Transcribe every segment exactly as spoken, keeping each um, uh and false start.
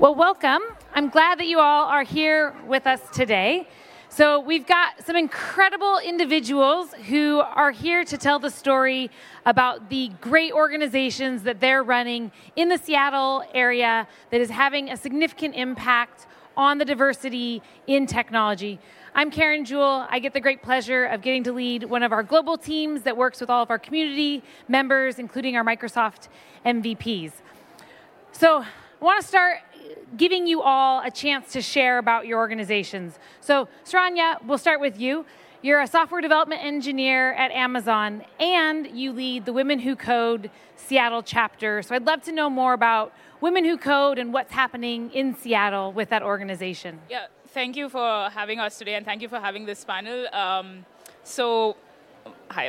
Well, welcome. I'm glad that you all are here with us today. So we've got some incredible individuals who are here to tell the story about the great organizations that they're running in the Seattle area that is having a significant impact on the diversity in technology. I'm Karen Jewell. I get the great pleasure of getting to lead one of our global teams that works with all of our community members, including our Microsoft M V Ps. So I want to start giving you all a chance to share about your organizations. So Saranya, we'll start with you. You're a software development engineer at Amazon, and you lead the Women Who Code Seattle chapter. So I'd love to know more about Women Who Code and what's happening in Seattle with that organization. Yeah, thank you for having us today, and thank you for having this panel. Um, so, hi.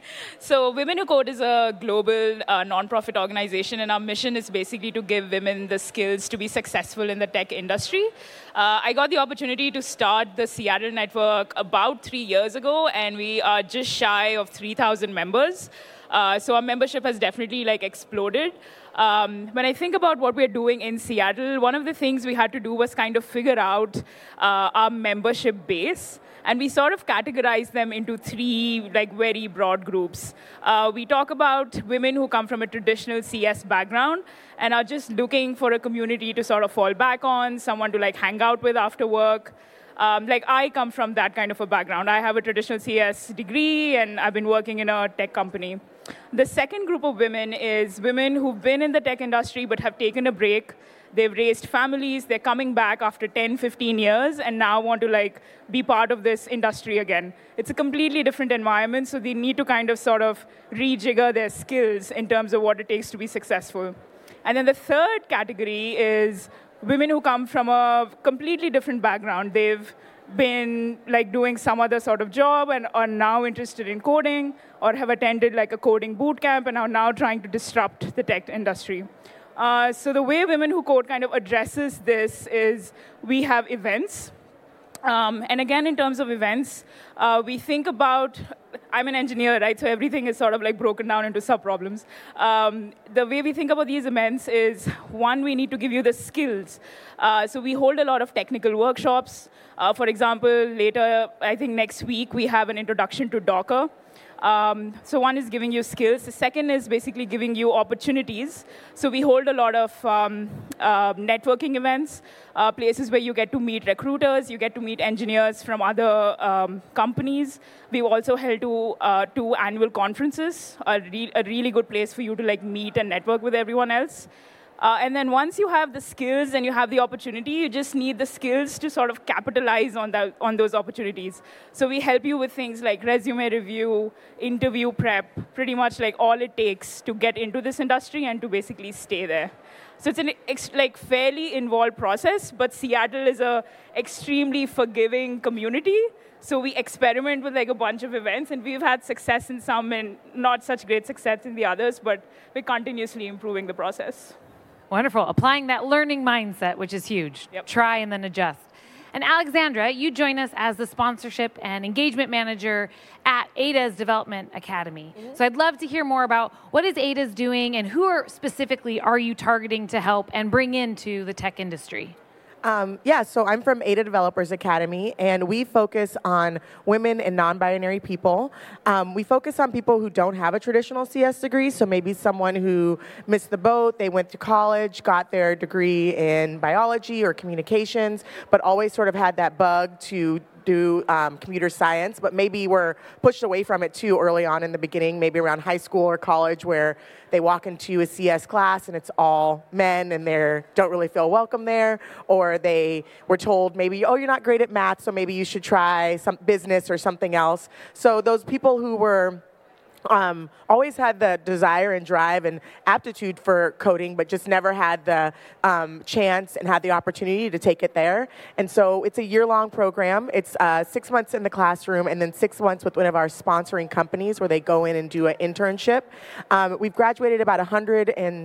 So Women Who Code is a global uh, nonprofit organization, and our mission is basically to give women the skills to be successful in the tech industry. Uh, I got the opportunity to start the Seattle network about three years ago, and we are just shy of three thousand members. Uh, so our membership has definitely like exploded. Um, when I think about what we're doing in Seattle, one of the things we had to do was kind of figure out uh, our membership base. And we sort of categorize them into three like very broad groups. Uh, we talk about women who come from a traditional C S background and are just looking for a community to sort of fall back on, someone to like hang out with after work. Um, like I come from that kind of a background. I have a traditional C S degree, and I've been working in a tech company. The second group of women is women who've been in the tech industry but have taken a break. They've raised families, they're coming back after ten, fifteen years and now want to like be part of this industry again. It's a completely different environment, so they need to kind of sort of rejigger their skills in terms of what it takes to be successful. And then the third category is women who come from a completely different background. They've been like doing some other sort of job and are now interested in coding, or have attended like a coding boot camp and are now trying to disrupt the tech industry. Uh, so the way Women Who Code kind of addresses this is we have events. Um, and again, in terms of events, uh, we think about, I'm an engineer, right? So everything is sort of like broken down into sub-problems. Um, the way we think about these events is, one, we need to give you the skills. Uh, so we hold a lot of technical workshops. Uh, for example, later, I think next week, we have an introduction to Docker. Um, so one is giving you skills. The second is basically giving you opportunities. So we hold a lot of um, uh, networking events, uh, places where you get to meet recruiters, you get to meet engineers from other um, companies. We've also held two, uh, two annual conferences, a, re- a really good place for you to like meet and network with everyone else. Uh, and then once you have the skills and you have the opportunity, you just need the skills to sort of capitalize on that, on those opportunities. So we help you with things like resume review, interview prep, pretty much like all it takes to get into this industry and to basically stay there. So it's an ex- like fairly involved process, but Seattle is a extremely forgiving community. So we experiment with like a bunch of events, and we've had success in some and not such great success in the others, but we're continuously improving the process. Wonderful. Applying that learning mindset, which is huge. Yep. Try and then adjust. And Alexandra, you join us as the sponsorship and engagement manager at A D A's Development Academy. Mm-hmm. So I'd love to hear more about what is A D A's doing and who are specifically are you targeting to help and bring into the tech industry? Um, yeah, so I'm from A D A Developers Academy, and we focus on women and non-binary people. Um, we focus on people who don't have a traditional C S degree, so maybe someone who missed the boat, they went to college, got their degree in biology or communications, but always sort of had that bug to do um, computer science, but maybe were pushed away from it too early on in the beginning, maybe around high school or college, where they walk into a C S class and it's all men and they don't really feel welcome there, or they were told maybe, oh, you're not great at math, so maybe you should try some business or something else. So those people who were Um, always had the desire and drive and aptitude for coding, but just never had the um, chance and had the opportunity to take it there. And so it's a year-long program. It's uh, six months in the classroom and then six months with one of our sponsoring companies where they go in and do an internship. Um, we've graduated about one hundred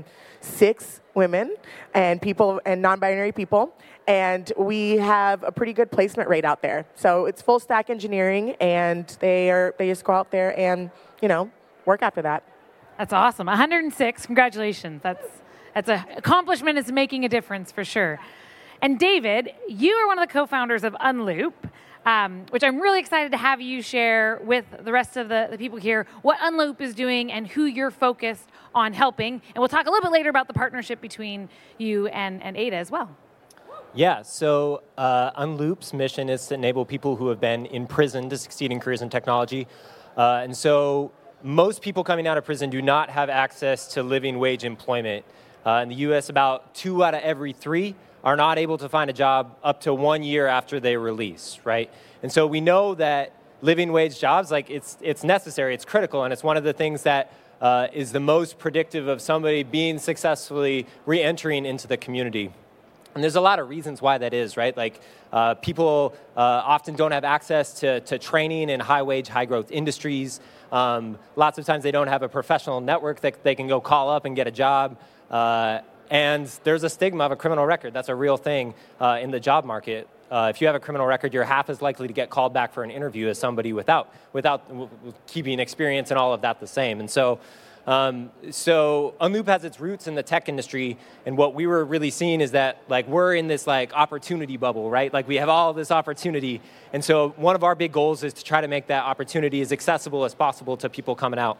six women and people and non-binary people. And we have a pretty good placement rate out there. So it's full stack engineering, and they are they just go out there and, you know, work after that. That's awesome. one hundred six. Congratulations. That's That's an accomplishment. It's making a difference for sure. And David, you are one of the co-founders of Unloop, um, which I'm really excited to have you share with the rest of the, the people here what Unloop is doing and who you're focused on helping. And we'll talk a little bit later about the partnership between you and, and Ada as well. Yeah, so uh, Unloop's mission is to enable people who have been in prison to succeed in careers in technology. Uh, and so most people coming out of prison do not have access to living wage employment. Uh, in the U S, about two out of every three are not able to find a job up to one year after they release, right? And so we know that living wage jobs, like it's it's necessary, it's critical, and it's one of the things that uh, is the most predictive of somebody being successfully re-entering into the community. And there's a lot of reasons why that is, right? Like uh, people uh, often don't have access to, to training in high-wage, high-growth industries. Um, lots of times they don't have a professional network that they can go call up and get a job. Uh, and there's a stigma of a criminal record. That's a real thing uh, in the job market. Uh, if you have a criminal record, you're half as likely to get called back for an interview as somebody without, without w- w- keeping experience and all of that the same. And so Um, so Unloop has its roots in the tech industry, and what we were really seeing is that like we're in this like opportunity bubble, right? Like we have all this opportunity, and so one of our big goals is to try to make that opportunity as accessible as possible to people coming out.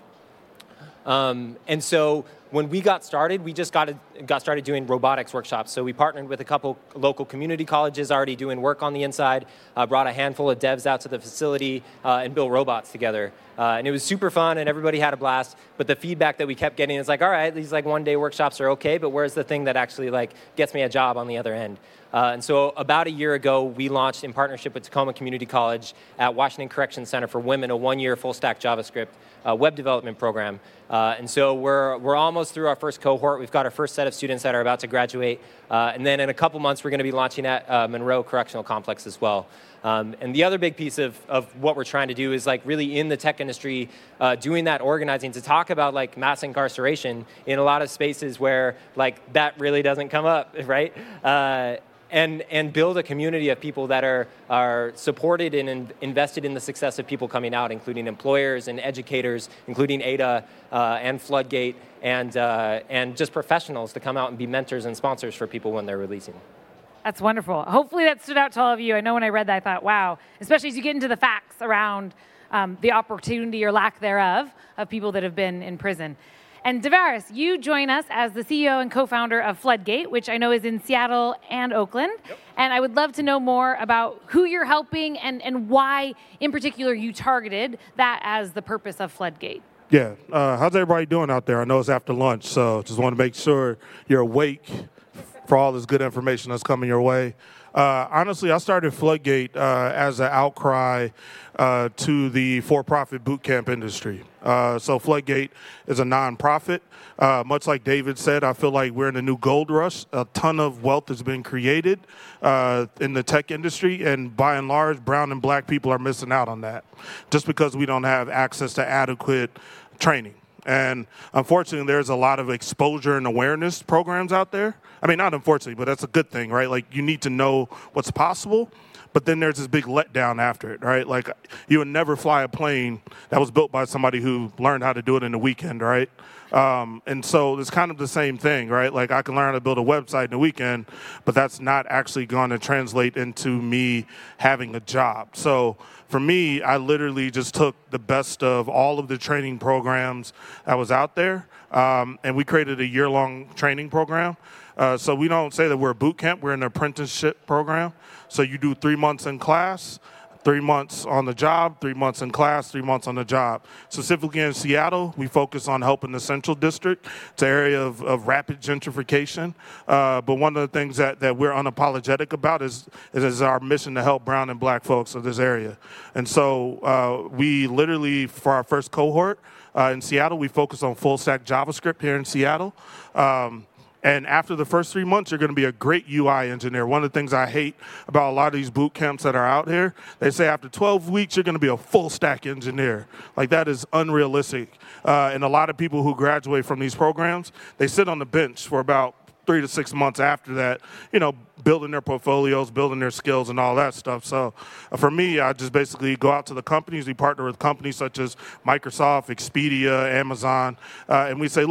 Um, and so when we got started, we just got, got started doing robotics workshops. So we partnered with a couple local community colleges already doing work on the inside, uh, brought a handful of devs out to the facility, uh, and built robots together. Uh, and it was super fun, and everybody had a blast. But the feedback that we kept getting is like, all right, these like one-day workshops are okay, but where's the thing that actually like gets me a job on the other end? Uh, and so about a year ago, we launched in partnership with Tacoma Community College at Washington Correction Center for Women, a one-year full-stack JavaScript uh, web development program. Uh, and so we're we're almost through our first cohort. We've got our first set of students that are about to graduate. Uh, and then in a couple months, we're going to be launching at uh, Monroe Correctional Complex as well. Um, and the other big piece of, of what we're trying to do is like really in the tech industry, uh, doing that organizing to talk about like mass incarceration in a lot of spaces where like that really doesn't come up, right? Uh, and and build a community of people that are are supported and in, invested in the success of people coming out, including employers and educators, including Ada uh, and Floodgate, and uh, and just professionals to come out and be mentors and sponsors for people when they're releasing. That's wonderful. Hopefully that stood out to all of you. I know when I read that, I thought, wow, especially as you get into the facts around um, the opportunity or lack thereof of people that have been in prison. And Davaris, you join us as the C E O and co-founder of Floodgate, which I know is in Seattle and Oakland. Yep. And I would love to know more about who you're helping and, and why, in particular, you targeted that as the purpose of Floodgate. Yeah. Uh, how's everybody doing out there? I know it's after lunch, so just want to make sure you're awake for all this good information that's coming your way. Uh, honestly, I started Floodgate uh, as an outcry uh, to the for-profit boot camp industry. Uh, so Floodgate is a nonprofit. Uh, much like David said, I feel like we're in a new gold rush. A ton of wealth has been created uh, in the tech industry, and by and large, brown and black people are missing out on that just because we don't have access to adequate training. And unfortunately, there's a lot of exposure and awareness programs out there. I mean, not unfortunately, but that's a good thing, right? Like, you need to know what's possible, but then there's this big letdown after it, right? Like, you would never fly a plane that was built by somebody who learned how to do it in a weekend, right? Um, and so it's kind of the same thing, right? Like, I can learn how to build a website in a weekend, but that's not actually going to translate into me having a job. So for me, I literally just took the best of all of the training programs that was out there, um, and we created a year-long training program. Uh, so we don't say that we're a boot camp. We're an apprenticeship program. So you do three months in class, three months on the job, three months in class, three months on the job. Specifically in Seattle, we focus on helping the Central District. It's an area of, of rapid gentrification. Uh, but one of the things that, that we're unapologetic about is, is, is our mission to help brown and black folks of this area. And so uh, we literally, for our first cohort uh, in Seattle, we focus on full-stack JavaScript here in Seattle. Um, And after the first three months, you're going to be a great U I engineer. One of the things I hate about a lot of these boot camps that are out here, they say after twelve weeks, you're going to be a full stack engineer. Like, that is unrealistic. Uh, and a lot of people who graduate from these programs, they sit on the bench for about three to six months after that, you know, building their portfolios, building their skills and all that stuff. So uh, for me, I just basically go out to the companies. We partner with companies such as Microsoft, Expedia, Amazon, uh, and we say, look,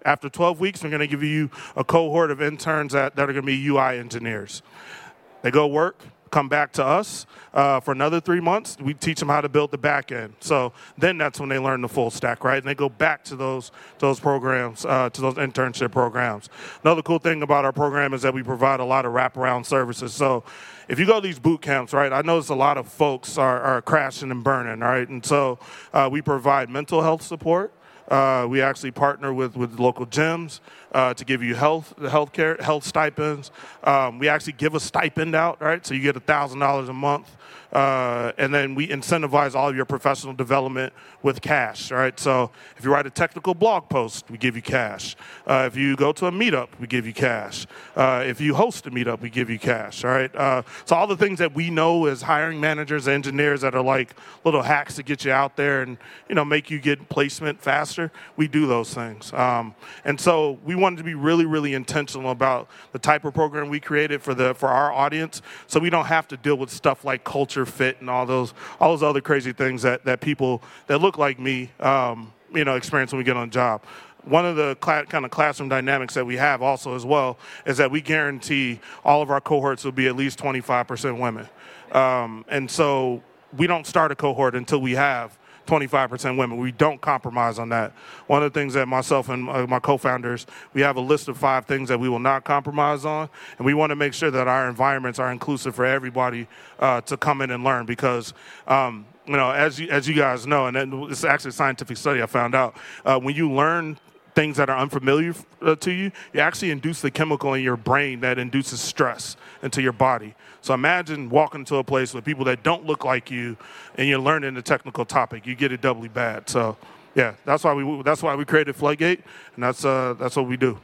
After twelve weeks, we're going to give you a cohort of interns that, that are going to be U I engineers. They go work, come back to us uh, for another three months. We teach them how to build the back end. So then that's when they learn the full stack, right? And they go back to those those programs, uh, to those internship programs. Another cool thing about our program is that we provide a lot of wraparound services. So if you go to these boot camps, right, I notice a lot of folks are, are crashing and burning, right? And so uh, we provide mental health support. Uh, we actually partner with, with local gyms uh, to give you health health care, health stipends. Um, we actually give a stipend out, right? So you get one thousand dollars a month. Uh, and then we incentivize all of your professional development with cash, right? So if you write a technical blog post, we give you cash. Uh, if you go to a meetup, we give you cash. Uh, if you host a meetup, we give you cash, all right? Uh, so all the things that we know as hiring managers, engineers that are like little hacks to get you out there and, you know, make you get placement faster, we do those things. Um, and so we wanted to be really, really intentional about the type of program we created for the for our audience, so we don't have to deal with stuff like culture fit and all those all those other crazy things that, that people that look like me, um, you know, experience when we get on a job. One of the cl- kind of classroom dynamics that we have also as well is that we guarantee all of our cohorts will be at least twenty-five percent women. Um, and so we don't start a cohort until we have twenty-five percent women. We don't compromise on that. One of the things that myself and uh, my co-founders, we have a list of five things that we will not compromise on, and we want to make sure that our environments are inclusive for everybody uh, to come in and learn because, um, you know, as you, as you guys know, and it's actually a scientific study I found out, uh, when you learn things that are unfamiliar uh, to you, you actually induce the chemical in your brain that induces stress into your body. So imagine walking to a place with people that don't look like you, and you're learning a technical topic. You get it doubly bad. So, yeah, that's why we that's why we created Floodgate, and that's uh, that's what we do.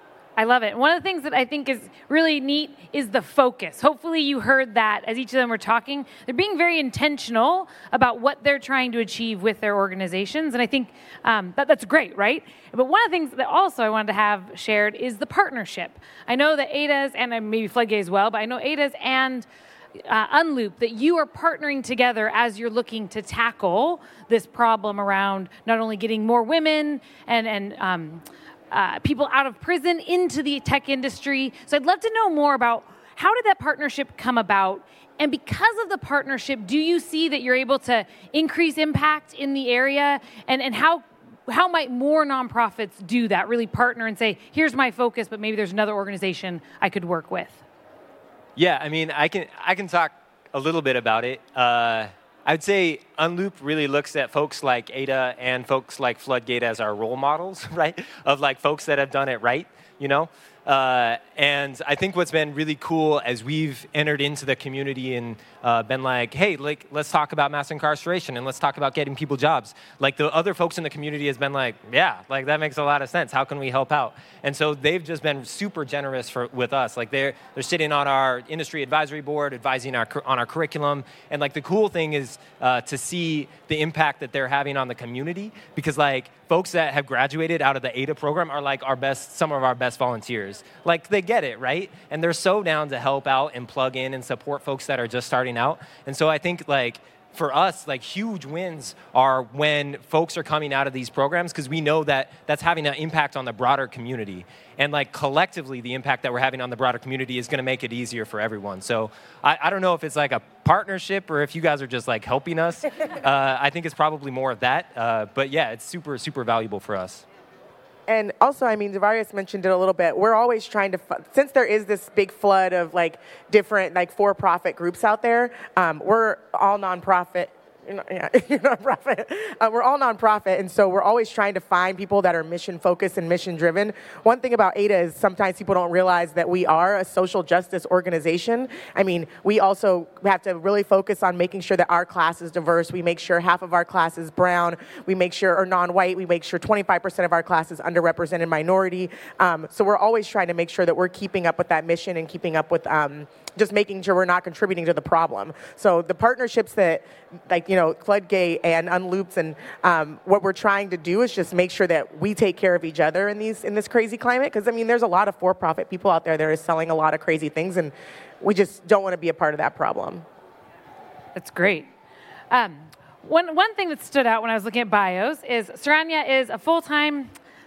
I love it. One of the things that I think is really neat is the focus. Hopefully you heard that as each of them were talking. They're being very intentional about what they're trying to achieve with their organizations, and I think um, that that's great, right? But one of the things that also I wanted to have shared is the partnership. I know that A D A S, and maybe Floodgate as well, but I know A D A S and uh, Unloop, that you are partnering together as you're looking to tackle this problem around not only getting more women and, and um, Uh, people out of prison into the tech industry. So I'd love to know more about how did that partnership come about? And because of the partnership, do you see that you're able to increase impact in the area? And, and how how might more nonprofits do that, really partner and say, here's my focus, but maybe there's another organization I could work with? Yeah, I mean, I can I can talk a little bit about it. Uh, I would say Unloop really looks at folks like A D A and folks like Floodgate as our role models, right? Of like folks that have done it right, you know? Uh, and I think what's been really cool as we've entered into the community and uh, been like, hey, like, let's talk about mass incarceration and let's talk about getting people jobs. Like the other folks in the community has been like, yeah, like that makes a lot of sense. How can we help out? And so they've just been super generous for, with us. Like they're they're sitting on our industry advisory board, advising our on our curriculum. And like the cool thing is uh, to see the impact that they're having on the community because like folks that have graduated out of the A D A program are like our best, some of our best volunteers. Like they get it, right? And they're so down to help out and plug in and support folks that are just starting out. And so I think like for us, like huge wins are when folks are coming out of these programs because we know that that's having an impact on the broader community. And like collectively, the impact that we're having on the broader community is going to make it easier for everyone. So I, I don't know if it's like a partnership or if you guys are just like helping us. uh, I think it's probably more of that. Uh, but yeah, it's super, super valuable for us. And also, I mean, Zavarius mentioned it a little bit. We're always trying to, since there is this big flood of like different like for-profit groups out there, um, we're all nonprofit. You're not, yeah, you're nonprofit. Uh, we're all nonprofit, and so we're always trying to find people that are mission-focused and mission-driven. One thing about A D A is sometimes people don't realize that we are a social justice organization. I mean, we also have to really focus on making sure that our class is diverse. We make sure half of our class is brown. We make sure, or non-white. We make sure twenty-five percent of our class is underrepresented minority. Um, so we're always trying to make sure that we're keeping up with that mission and keeping up with um, just making sure we're not contributing to the problem. So the partnerships that, like, you know, Floodgate and Unloops and um, what we're trying to do is just make sure that we take care of each other in these in this crazy climate. Because, I mean, there's a lot of for-profit people out there that are selling a lot of crazy things, and we just don't want to be a part of that problem. That's great. Um, one, one thing that stood out when I was looking at bios is Saranya is a full-time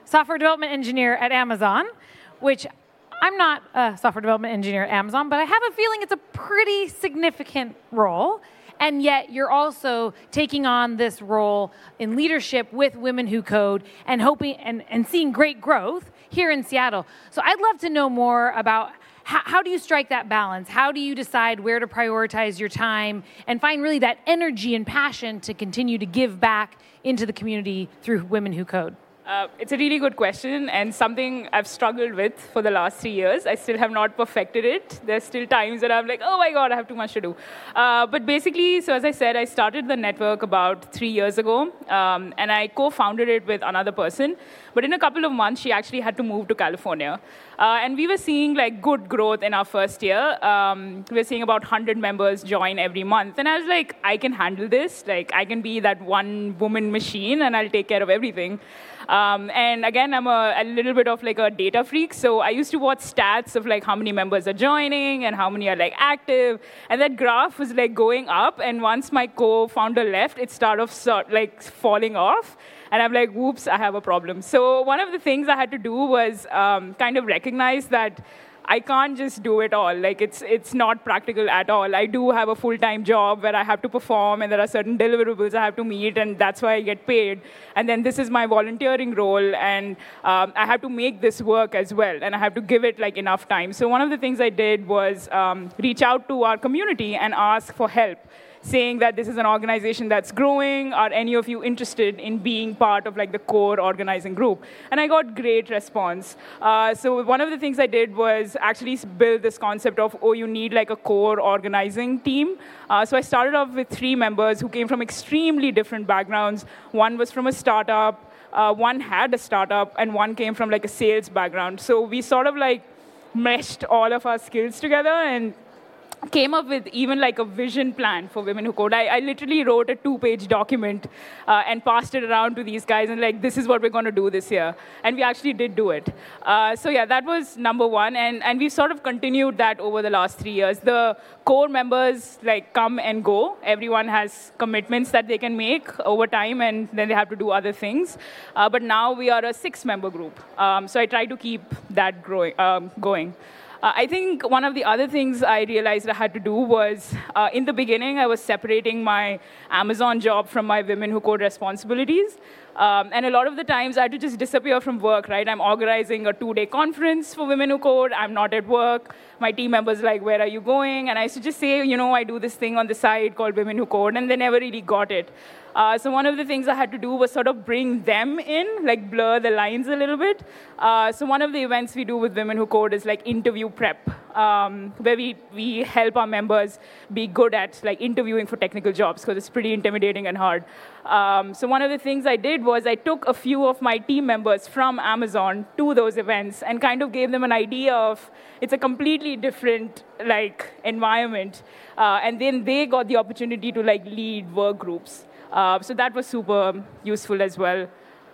software development engineer at Amazon, which I'm not a software development engineer at Amazon, but I have a feeling it's a pretty significant role. And yet you're also taking on this role in leadership with Women Who Code and hoping and, and seeing great growth here in Seattle. So I'd love to know more about how, how do you strike that balance? How do you decide where to prioritize your time and find really that energy and passion to continue to give back into the community through Women Who Code? Uh, it's a really good question and something I've struggled with for the last three years. I still have not perfected it. There's still times that I'm like, oh my God, I have too much to do. Uh, but basically, so as I said, I started the network about three years ago, um, and I co-founded it with another person. But in a couple of months, she actually had to move to California. Uh, and we were seeing like good growth in our first year. Um, we were seeing about one hundred members join every month. And I was like, I can handle this. Like, I can be that one woman machine, and I'll take care of everything. Um, and again, I'm a, a little bit of like a data freak, so I used to watch stats of like how many members are joining and how many are like active, and that graph was like going up, and once my co-founder left, it started sort like falling off, and I'm like, whoops, I have a problem. So one of the things I had to do was um, kind of recognize that I can't just do it all. Like, it's it's not practical at all. I do have a full-time job where I have to perform, and there are certain deliverables I have to meet, and that's why I get paid. And then this is my volunteering role, and um, I have to make this work as well, and I have to give it like enough time. So one of the things I did was um, reach out to our community and ask for help, saying that this is an organization that's growing. Are any of you interested in being part of like the core organizing group? And I got great response. Uh, so one of the things I did was actually build this concept of, oh, you need like a core organizing team. Uh, so I started off with three members who came from extremely different backgrounds. One was from a startup, uh, one had a startup, and one came from like a sales background. So we sort of like meshed all of our skills together and came up with even like a vision plan for Women Who Code. I, I literally wrote a two-page document uh, and passed it around to these guys and like, this is what we're going to do this year. And we actually did do it. Uh, so yeah, that was number one. And, and we've sort of continued that over the last three years. The core members like come and go. Everyone has commitments that they can make over time, and then they have to do other things. Uh, but now we are a six-member group. Um, so I try to keep that growing, um, going. Uh, I think one of the other things I realized I had to do was, uh, in the beginning, I was separating my Amazon job from my Women Who Code responsibilities. Um, and a lot of the times, I had to just disappear from work, right? I'm organizing a two-day conference for Women Who Code. I'm not at work. My team members are like, where are you going? And I used to just say, you know, I do this thing on the side called Women Who Code, and they never really got it. Uh, so one of the things I had to do was sort of bring them in, like blur the lines a little bit. Uh, so one of the events we do with Women Who Code is like interview prep, um, where we, we help our members be good at like interviewing for technical jobs, because it's pretty intimidating and hard. Um, so one of the things I did was I took a few of my team members from Amazon to those events and kind of gave them an idea of it's a completely different like environment. Uh, and then they got the opportunity to like lead work groups. Uh, so that was super useful as well.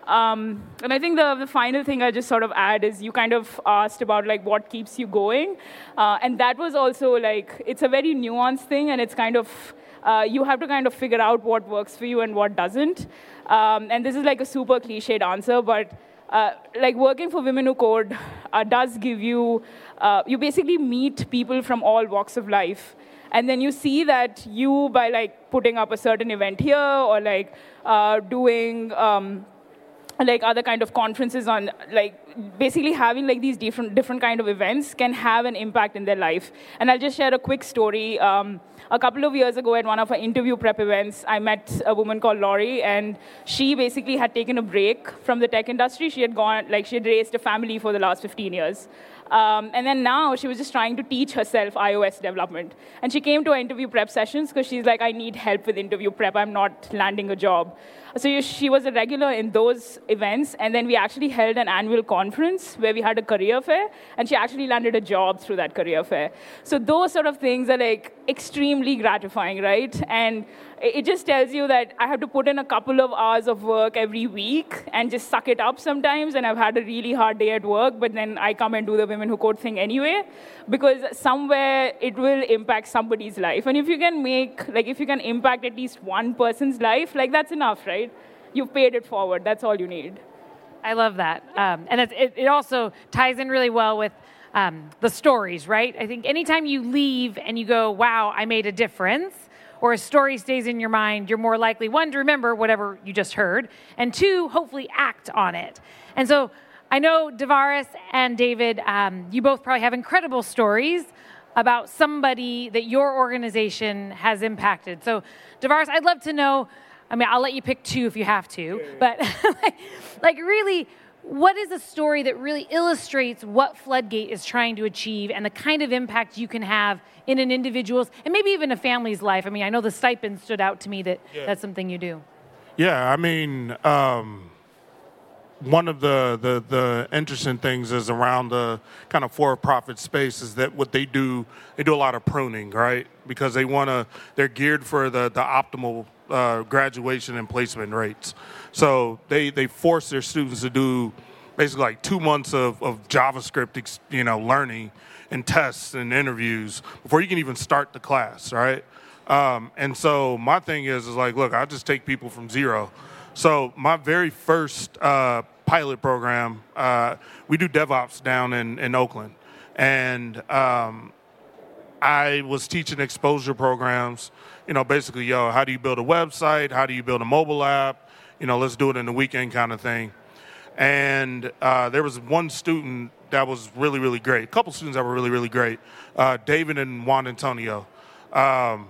Um, and I think the, the final thing I just sort of add is you kind of asked about like what keeps you going. Uh, and that was also like, it's a very nuanced thing, and it's kind of, uh, you have to kind of figure out what works for you and what doesn't. Um, and this is like a super cliched answer, but uh, like working for Women Who Code uh, does give you, uh, you basically meet people from all walks of life. And then you see that you, by like putting up a certain event here or like uh, doing um, like other kind of conferences on like basically having like these different different kind of events can have an impact in their life. And I'll just share a quick story. Um, a couple of years ago at one of our interview prep events, I met a woman called Laurie, and she basically had taken a break from the tech industry. She had gone, like she had raised a family for the last fifteen years. Um, and then now she was just trying to teach herself iOS development. And she came to our interview prep sessions because she's like, I need help with interview prep. I'm not landing a job. So she was a regular in those events. And then we actually held an annual conference where we had a career fair. And she actually landed a job through that career fair. So those sort of things are like extremely gratifying, right? And it just tells you that I have to put in a couple of hours of work every week and just suck it up sometimes. And I've had a really hard day at work, but then I come and do the Women Who Code thing anyway, because somewhere it will impact somebody's life. And if you can make, like if you can impact at least one person's life, like that's enough, right? You've paid it forward. That's all you need. I love that. Um, and it's, it, it also ties in really well with um, the stories, right? I think anytime you leave and you go, wow, I made a difference, or a story stays in your mind, you're more likely, one, to remember whatever you just heard, and two, hopefully act on it. And so I know Davaris and David, um, you both probably have incredible stories about somebody that your organization has impacted. So Davaris, I'd love to know, I mean, I'll let you pick two if you have to, but like, like really, what is a story that really illustrates what Floodgate is trying to achieve and the kind of impact you can have in an individual's and maybe even a family's life? I mean, I know the stipend stood out to me that yeah. that's something you do. Yeah, I mean, um, one of the, the, the interesting things is around the kind of for-profit space is that what they do, they do a lot of pruning, right? Because they want to, they're geared for the, the optimal uh, graduation and placement rates. So they, they force their students to do basically like two months of, of JavaScript, you know, learning and tests and interviews before you can even start the class, right? Um, and so my thing is, is like, look, I just take people from zero. So my very first uh, pilot program, uh, we do DevOps down in, in Oakland. And um, I was teaching exposure programs, you know, basically, yo, how do you build a website? How do you build a mobile app? You know, let's do it in the weekend kind of thing. And uh, there was one student that was really, really great. A couple students that were really, really great. Uh, David and Juan Antonio. Um,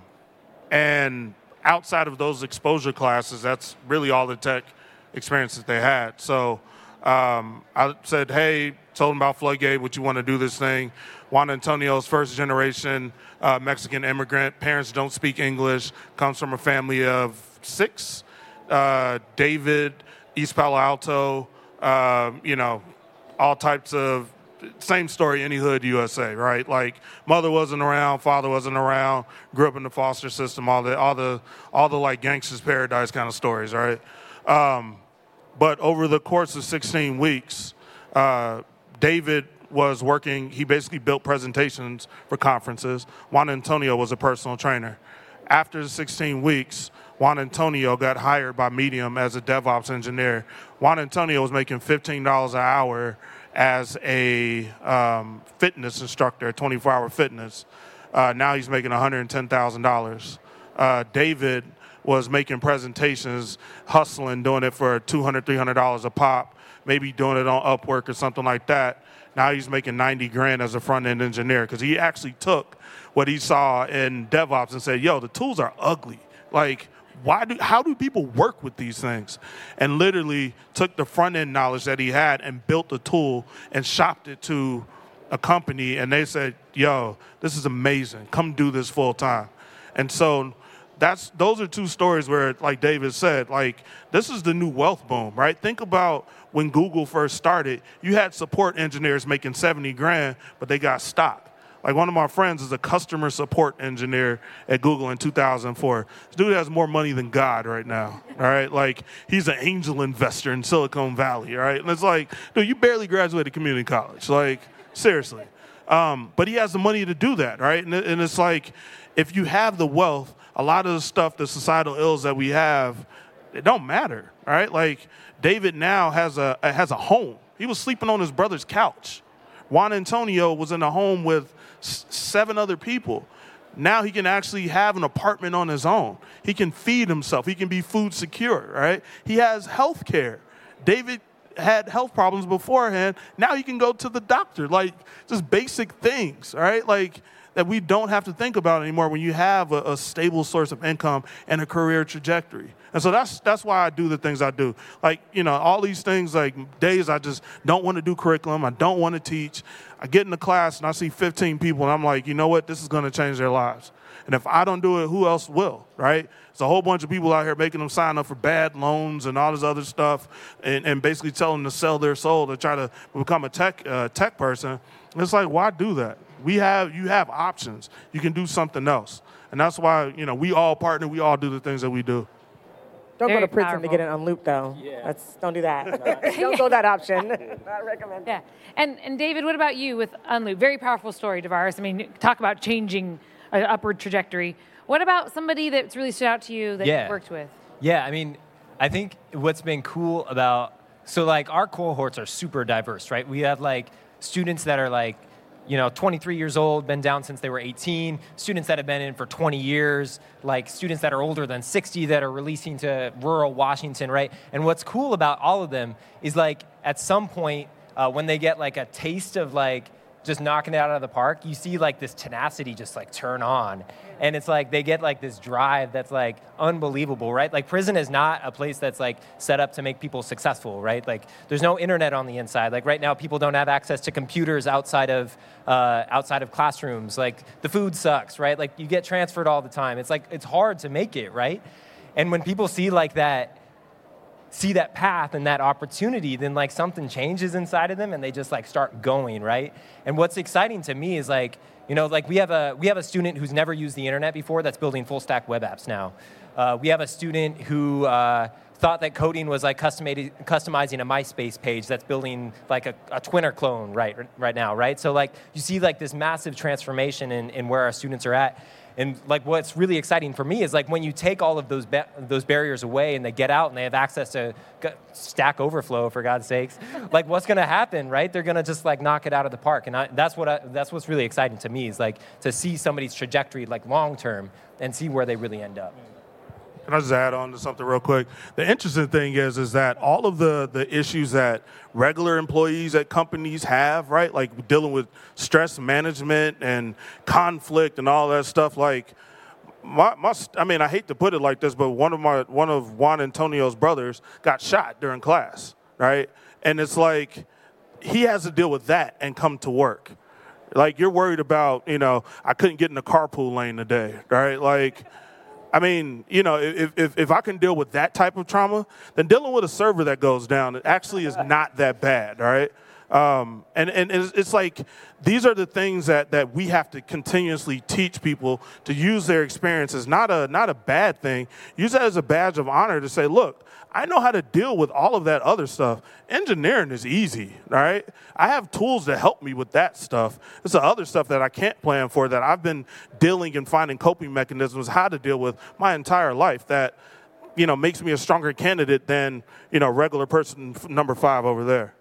and outside of those exposure classes, that's really all the tech experience that they had. So um, I said, hey, told them about Floodgate, what you want to do this thing. Juan Antonio's first generation uh, Mexican immigrant. Parents don't speak English, comes from a family of six. Uh, David, East Palo Alto, uh, you know, all types of, same story, any hood U S A, right? Like mother wasn't around, father wasn't around, grew up in the foster system, all the, all the, all the like gangster's paradise kind of stories, right? Um, but over the course of sixteen weeks, uh, David was working, he basically built presentations for conferences. Juan Antonio was a personal trainer. After the sixteen weeks, Juan Antonio got hired by Medium as a DevOps engineer. Juan Antonio was making fifteen dollars an hour as a um, fitness instructor, twenty-four hour fitness. Uh, now he's making one hundred ten thousand dollars. Uh, David was making presentations, hustling, doing it for two hundred dollars, three hundred dollars a pop, maybe doing it on Upwork or something like that. Now he's making ninety grand as a front-end engineer because he actually took what he saw in DevOps and said, yo, the tools are ugly. Like, why do, how do people work with these things? And literally took the front-end knowledge that he had and built a tool and shopped it to a company, and they said, yo, this is amazing. Come do this full time. And so that's those are two stories where, like David said, like, this is the new wealth boom, right? Think about when Google first started, you had support engineers making seventy grand, but they got stock. Like, one of my friends is a customer support engineer at Google in two thousand four. This dude has more money than God right now, all right? Like, he's an angel investor in Silicon Valley, all right? And it's like, dude, you barely graduated community college. Like, seriously. Um, but he has the money to do that, right? And, and it's like, if you have the wealth, a lot of the stuff, the societal ills that we have, it don't matter, all right? Like, David now has a has a home. He was sleeping on his brother's couch. Juan Antonio was in a home with s- seven other people. Now he can actually have an apartment on his own. He can feed himself. He can be food secure, right? He has health care. David had health problems beforehand. Now he can go to the doctor. Like, just basic things, right? Like, that we don't have to think about anymore when you have a, a stable source of income and a career trajectory. And so that's that's why I do the things I do. Like, you know, all these things, like days I just don't want to do curriculum. I don't want to teach. I get in the class and I see fifteen people and I'm like, you know what? This is going to change their lives. And if I don't do it, who else will, right? There's a whole bunch of people out here making them sign up for bad loans and all this other stuff and, and basically telling them to sell their soul to try to become a tech uh, tech person. And it's like, why do that? We have, you have options. You can do something else. And that's why, you know, we all partner. We all do the things that we do. Don't Very go to prison powerful. to get it unlooped, though. Yeah. That's, don't do that. Don't go that option. Not recommend. Yeah. And and David, what about you with Unloop? Very powerful story, Davaris. I mean, talk about changing an upward trajectory. What about somebody that's really stood out to you that Yeah. you worked with? Yeah, I mean, I think what's been cool about So like our cohorts are super diverse, right? We have like students that are like, you know, twenty-three years old, been down since they were eighteen, students that have been in for twenty years, like students that are older than sixty that are releasing to rural Washington, right? And what's cool about all of them is like at some point uh, when they get like a taste of like just knocking it out of the park, you see like this tenacity just like turn on. And it's like they get like this drive that's like unbelievable, right? Like prison is not a place that's like set up to make people successful, right? Like there's no internet on the inside. Like right now people don't have access to computers outside of uh, outside of classrooms. Like the food sucks, right? Like you get transferred all the time. It's like it's hard to make it, right? And when people see like that, see that path and that opportunity, then like something changes inside of them and they just like start going, right? And what's exciting to me is like, you know, like we have a we have a student who's never used the internet before that's building full stack web apps now. Uh, we have a student who uh, thought that coding was like customizing a MySpace page that's building like a, a Twitter clone right right now, right? So like you see like this massive transformation in, in where our students are at. And like what's really exciting for me is like when you take all of those ba- those barriers away and they get out and they have access to Stack Overflow, for God's sakes, like what's going to happen, right? They're going to just like knock it out of the park. And I, that's what I, that's what's really exciting to me is like to see somebody's trajectory like long term and see where they really end up. Can I just add on to something real quick? The interesting thing is, is that all of the, the issues that regular employees at companies have, right, like dealing with stress management and conflict and all that stuff, like, my, my, I mean, I hate to put it like this, but one of my one of Juan Antonio's brothers got shot during class, right? And it's like he has to deal with that and come to work. Like you're worried about, you know, I couldn't get in the carpool lane today, right? Like. I mean, you know, if, if if I can deal with that type of trauma, then dealing with a server that goes down, it actually is not that bad, all right? Um, and and it's, it's like these are the things that, that we have to continuously teach people to use their experience as not a not a bad thing. Use that as a badge of honor to say, look, I know how to deal with all of that other stuff. Engineering is easy, all right? I have tools that help me with that stuff. It's the other stuff that I can't plan for that I've been dealing and finding coping mechanisms how to deal with my entire life that, you know, makes me a stronger candidate than, you know, regular person number five over there.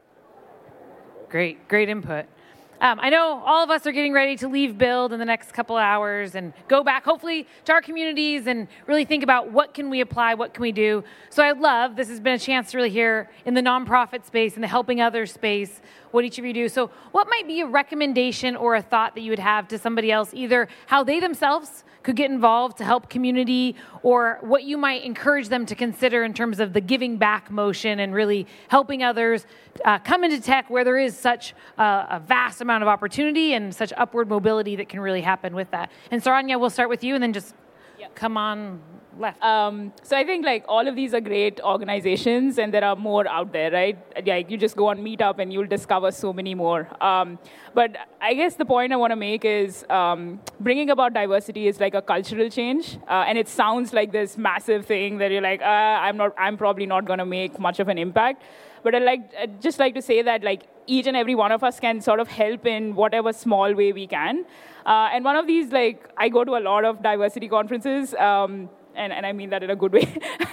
Great, great input. Um, I know all of us are getting ready to leave Build in the next couple of hours and go back, hopefully, to our communities and really think about what can we apply, what can we do. So I love, this has been a chance to really hear in the nonprofit space, in the helping others space, what each of you do. So what might be a recommendation or a thought that you would have to somebody else, either how they themselves could get involved to help community, or what you might encourage them to consider in terms of the giving back motion and really helping others uh, come into tech where there is such uh, a vast amount of opportunity and such upward mobility that can really happen with that. And Saranya, we'll start with you and then just yep. come on left. Um, so I think like all of these are great organizations and there are more out there, right? Like you just go on Meetup and you'll discover so many more. Um, but I guess the point I want to make is um, bringing about diversity is like a cultural change. Uh, and it sounds like this massive thing that you're like, uh, I'm not, I'm probably not going to make much of an impact. But I'd, like, I'd just like to say that like each and every one of us can sort of help in whatever small way we can. Uh, and one of these, like, I go to a lot of diversity conferences, um, and, and I mean that in a good way.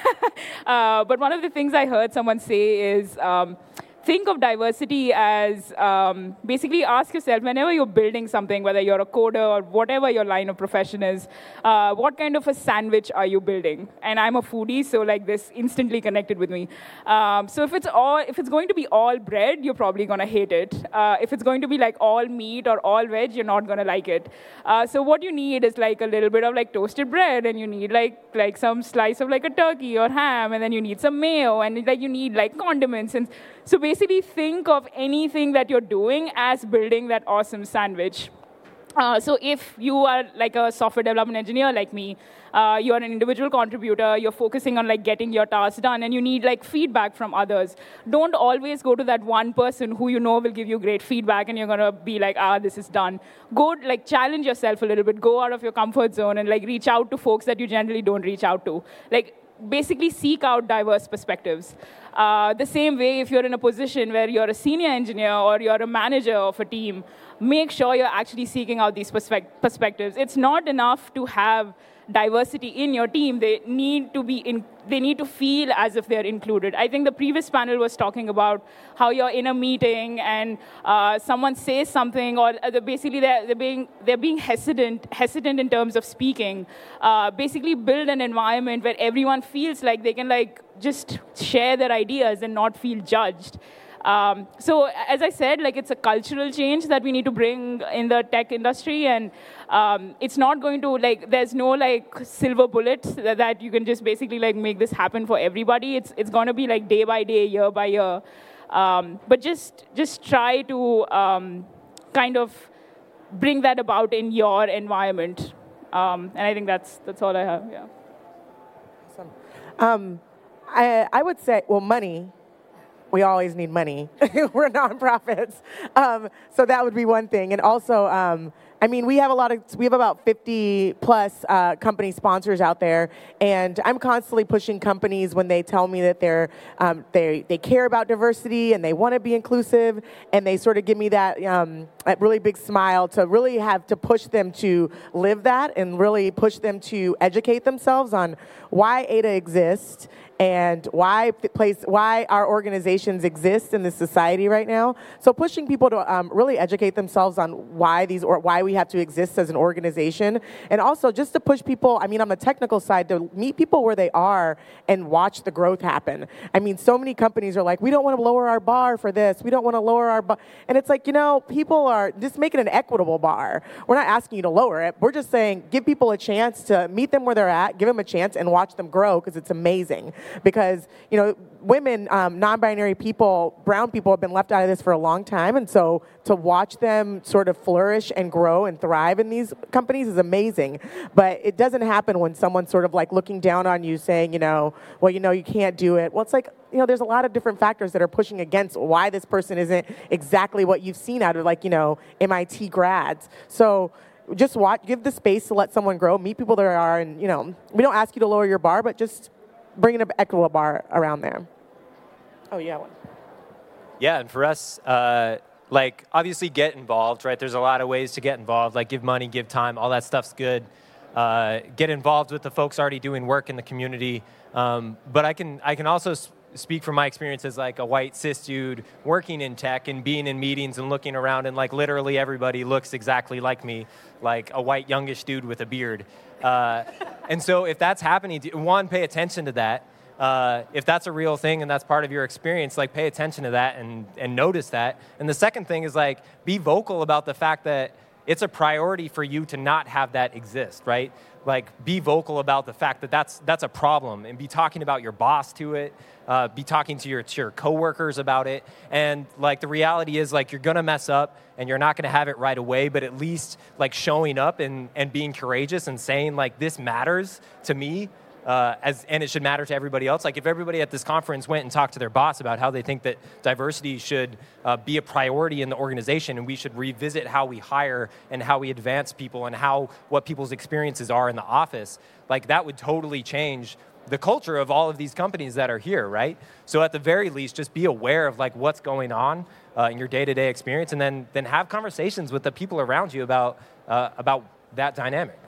uh, but one of the things I heard someone say is, um, think of diversity as um, basically ask yourself, whenever you're building something, whether you're a coder or whatever your line of profession is, uh, what kind of a sandwich are you building? And I'm a foodie, so like this instantly connected with me. Um, so if it's all, if it's going to be all bread, you're probably going to hate it. Uh, if it's going to be like all meat or all veg, you're not going to like it. Uh, so what you need is like a little bit of like toasted bread, and you need like like some slice of like a turkey or ham, and then you need some mayo, and like you need like condiments. And so basically think of anything that you're doing as building that awesome sandwich. Uh, so if you are like a software development engineer like me, uh, you're an individual contributor, you're focusing on like getting your tasks done, and you need like feedback from others. Don't always go to that one person who you know will give you great feedback and you're going to be like, ah, this is done. Go like challenge yourself a little bit, go out of your comfort zone and like reach out to folks that you generally don't reach out to. Like basically seek out diverse perspectives. Uh, the same way, if you're in a position where you're a senior engineer or you're a manager of a team, make sure you're actually seeking out these perspect- perspectives. It's not enough to have diversity in your team, they need to be in, they need to feel as if they're included. I think the previous panel was talking about how you're in a meeting and uh, someone says something, or they're basically they're, they're being they're being hesitant hesitant in terms of speaking. Uh, basically, build an environment where everyone feels like they can like just share their ideas and not feel judged. Um, so as I said, like it's a cultural change that we need to bring in the tech industry, and um, it's not going to like there's no like silver bullet that, that you can just basically like make this happen for everybody. It's it's going to be like day by day, year by year, um, but just just try to um, kind of bring that about in your environment, um, and I think that's that's all I have. Yeah. Awesome. Um, I I would say well money. We always need money. We're nonprofits. Um, so that would be one thing. And also, um, I mean, we have a lot of, we have about fifty plus uh, company sponsors out there. And I'm constantly pushing companies when they tell me that they're, um, they, they care about diversity and they want to be inclusive. And they sort of give me that, um, that really big smile to really have to push them to live that and really push them to educate themselves on why A D A exists and why place, why our organizations exist in this society right now. So pushing people to um, really educate themselves on why these or why we have to exist as an organization, and also just to push people. I mean, on the technical side, to meet people where they are and watch the growth happen. I mean, so many companies are like, we don't want to lower our bar for this. We don't want to lower our bar, and it's like, you know, people are just making an equitable bar. We're not asking you to lower it. We're just saying give people a chance to meet them where they're at, give them a chance, and watch them grow because it's amazing. Because, you know, women, um, non-binary people, brown people have been left out of this for a long time. And so to watch them sort of flourish and grow and thrive in these companies is amazing. But it doesn't happen when someone's sort of like looking down on you saying, you know, well, you know, you can't do it. Well, it's like, you know, there's a lot of different factors that are pushing against why this person isn't exactly what you've seen out of like, you know, M I T grads. So just watch, give the space to let someone grow, meet people there are. And, you know, we don't ask you to lower your bar, but just bringing an equitable bar around there. Oh, yeah. One. Yeah, and for us, uh, like, obviously get involved, right? There's a lot of ways to get involved, like give money, give time, all that stuff's good. Uh, get involved with the folks already doing work in the community. Um, but I can I can also s- speak from my experience as like a white cis dude working in tech and being in meetings and looking around, and like literally everybody looks exactly like me, like a white youngish dude with a beard. Uh, and so if that's happening, one, pay attention to that. Uh, if that's a real thing and that's part of your experience, like pay attention to that and, and notice that. And the second thing is like be vocal about the fact that it's a priority for you to not have that exist, right? Like be vocal about the fact that that's that's a problem, and be talking about your boss to it, uh, be talking to your, to your coworkers about it. And like the reality is like you're gonna mess up and you're not gonna have it right away, but at least like showing up and, and being courageous and saying like this matters to me. Uh, as, and it should matter to everybody else. Like if everybody at this conference went and talked to their boss about how they think that diversity should uh, be a priority in the organization, and we should revisit how we hire and how we advance people and how what people's experiences are in the office, like that would totally change the culture of all of these companies that are here, right? So at the very least, just be aware of like what's going on uh, in your day-to-day experience, and then then have conversations with the people around you about uh, about that dynamic.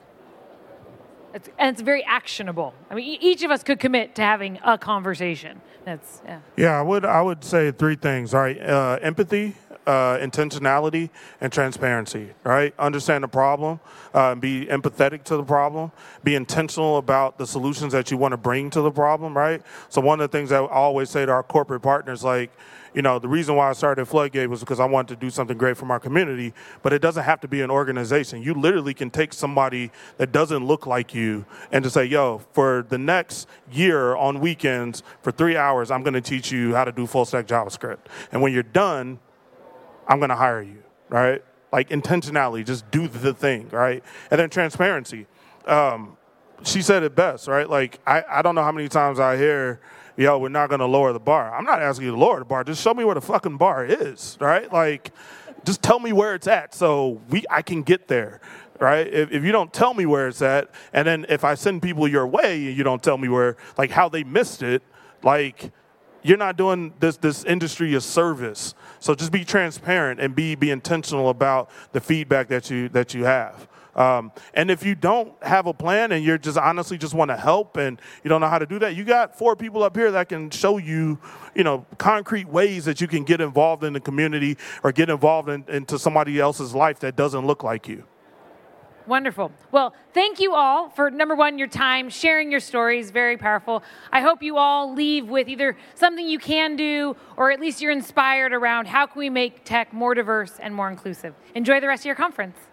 It's, and it's very actionable. I mean, e- each of us could commit to having a conversation. That's yeah. Yeah, I would I would say three things. All right, uh, empathy, uh, intentionality, and transparency. Right, understand the problem, uh, be empathetic to the problem, be intentional about the solutions that you want to bring to the problem. Right. So one of the things that I always say to our corporate partners, like, you know, the reason why I started Floodgate was because I wanted to do something great for my community, but it doesn't have to be an organization. You literally can take somebody that doesn't look like you and just say, yo, for the next year on weekends, for three hours, I'm going to teach you how to do full stack JavaScript. And when you're done, I'm going to hire you, right? Like intentionality, just do the thing, right? And then transparency. Um, she said it best, right? Like, I, I don't know how many times I hear, yo, we're not going to lower the bar. I'm not asking you to lower the bar. Just show me where the fucking bar is, right? Like, just tell me where it's at so we I can get there, right? If, if you don't tell me where it's at, and then if I send people your way and you don't tell me where, like, how they missed it, like, you're not doing this this industry a service. So just be transparent and be be intentional about the feedback that you that you have. Um, and if you don't have a plan and you're just honestly just want to help and you don't know how to do that, you got four people up here that can show you, you know, concrete ways that you can get involved in the community or get involved in, into somebody else's life that doesn't look like you. Wonderful. Well, thank you all for, number one, your time, sharing your stories, very powerful. I hope you all leave with either something you can do or at least you're inspired around how can we make tech more diverse and more inclusive. Enjoy the rest of your conference.